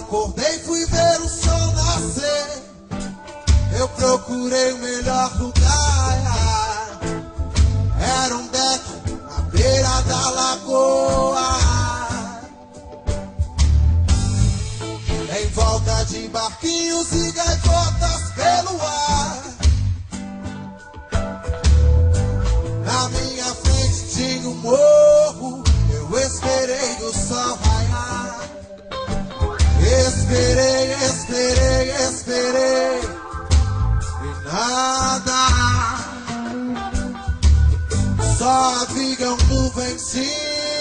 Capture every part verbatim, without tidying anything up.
Acordei, fui ver o sol nascer. Eu procurei o melhor lugar. Era um deck à beira da lagoa, em volta de barquinhos e gaivotas pelo ar. Na minha frente tinha um morro. Eu esperei o sol raiar. Esperei, esperei, esperei e nada. Só haviam nuvens cinzas.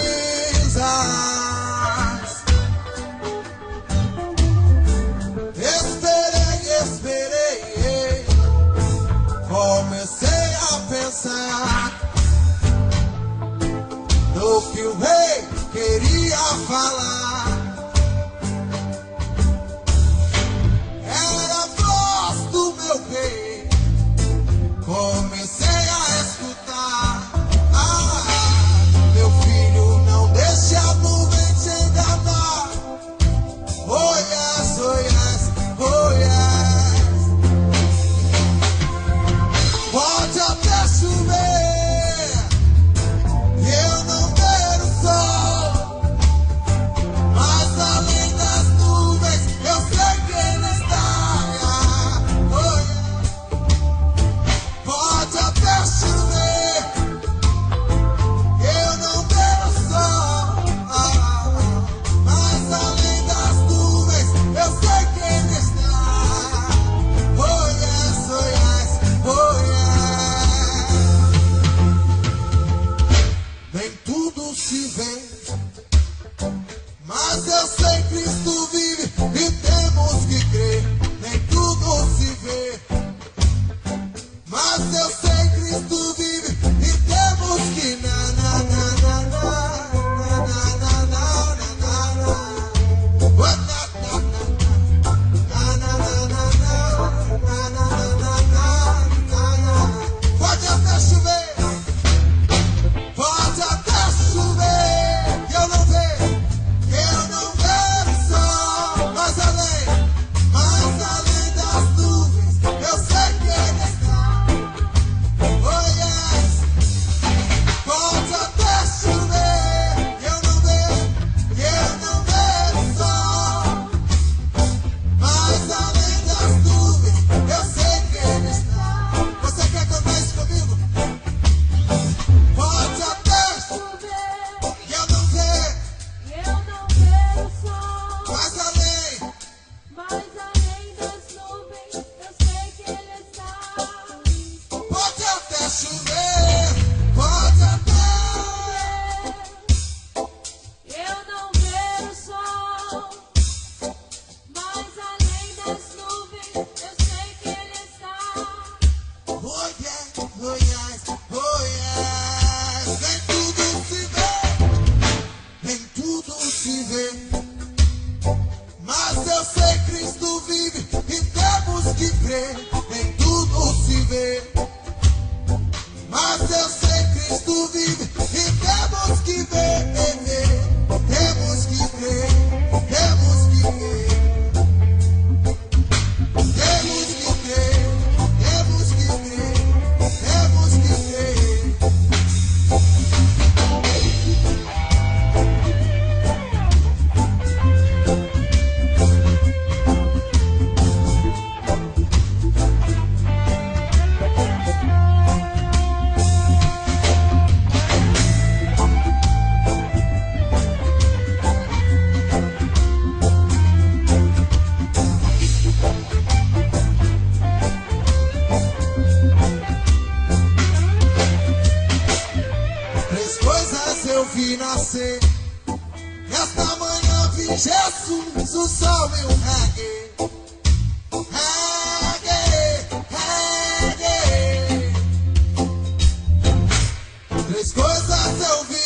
Esperei, esperei. Comecei a pensar no que o rei queria falar. Comecei a escutar. Ah, meu filho, não deixe a nuvem te enganar. Oh yes, oh yes, oh yes. Pode até chover e eu não ver o sol, mas além das nuvens eu sei que ele está. Oh yes. Pode até chover, eu não vejo o sol, ah, mas além das nuvens, eu sei que ele está. Oh yes, oh yes, oh yes. Nem tudo se vê, mas eu sei que Cristo vive e temos que crer. Nem tudo se vê, mas eu sei que Cristo vive e temos que na na na na na na na na na na. Pode até chover, pode até chover, que eu não vejo, que eu não vejo o sol, mas além, mas além das nuvens, eu sei que ele está. Oh yes, pode até chover, que eu não vejo, que eu não vejo o sol, mas além das nuvens, eu sei que ele está. Você quer cantar isso comigo? Pode até chover, que eu não vejo, Eu não vejo o sol, mas além, mas além das nuvens, eu sei que ele está. pode até chover, pode até. Eu não vejo o sol, mas além das nuvens, eu sei que ele está. Oh yes, oh yes, oh yes. Nem tudo se vê, nem tudo se vê, mas eu sei que Cristo vive e temos que crer. Nem tudo se vê, mas eu sei que Cristo vive e temos que ver. Temos que crer, temos que crer, temos que crer, temos que crer, temos que crer. Três coisas eu vi nascer. Nesta manhã vi Jesus, o sol e o reggae. Reggae, reggae. Três coisas eu vi